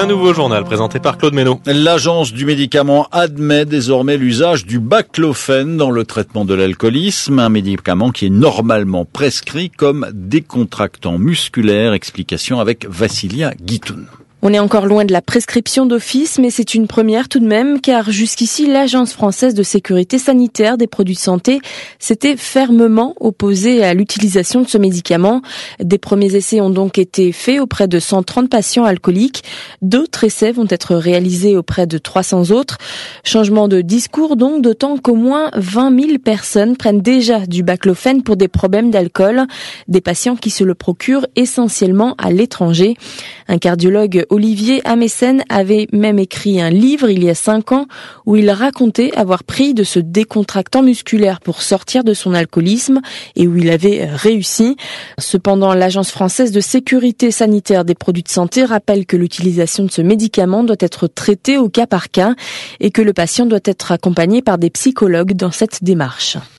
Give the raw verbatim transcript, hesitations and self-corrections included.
nouveau journal présenté par Claude Ménaud. L'agence du médicament admet désormais l'usage du baclofène dans le traitement de l'alcoolisme, un médicament qui est normalement prescrit comme décontractant musculaire. Explication avec Vassilia Guitoun. On est encore loin de la prescription d'office, mais c'est une première tout de même, car jusqu'ici, l'Agence française de sécurité sanitaire des produits de santé s'était fermement opposée à l'utilisation de ce médicament. Des premiers essais ont donc été faits auprès de cent trente patients alcooliques. D'autres essais vont être réalisés auprès de trois cents autres. Changement de discours donc, d'autant qu'au moins vingt mille personnes prennent déjà du baclofène pour des problèmes d'alcool. Des patients qui se le procurent essentiellement à l'étranger. Un cardiologue Olivier Amessen avait même écrit un livre il y a cinq ans où il racontait avoir pris de ce décontractant musculaire pour sortir de son alcoolisme et où il avait réussi. Cependant, l'Agence française de sécurité sanitaire des produits de santé rappelle que l'utilisation de ce médicament doit être traitée au cas par cas et que le patient doit être accompagné par des psychologues dans cette démarche.